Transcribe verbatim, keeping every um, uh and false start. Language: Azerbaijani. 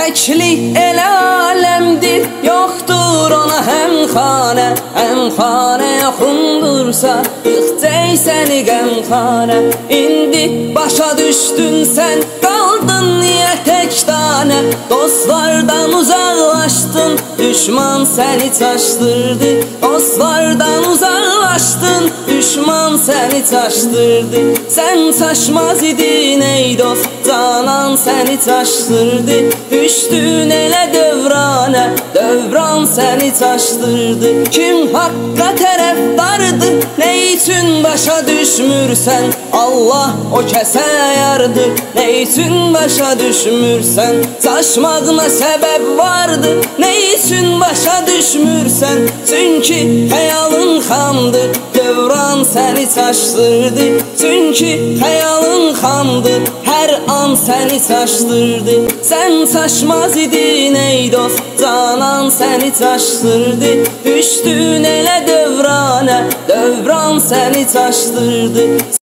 Təklik elə aləmdir, yoxdur ona həmxanə. Həmxanə yaxındırsa, yıxcək səni qəmxanə. İndi başa düşdün sən, qaldın niyə tək tanə? Dostlardan uzaqlaşdın, düşman səni çaşdırdı. Dostlardan uzaqlaşdın, düşman səni çaşdırdı. Sən çaşmaz idin ey dost, canan səni çaşdırdı. Düşdün elə dövranə, dövran səni çaşdırdı. Kim haqqa tərəfdardır, nə üçün başa düşmürsən? Allah o kəsə yardır, nə üçün başa düşmürsən? Çaşmağına səbəb vardır, nə üçün başa düşmürsən? Çünki xəyalın xamdır, dövran səni çaşdırdı. Çünki xəyalın xamdır, hər an səni çaşdırdı. Sən çaşmaz idin ey dost, canan səni çaşdırdı. Düşdün elə dövranə, dövran səni çaşdırdı.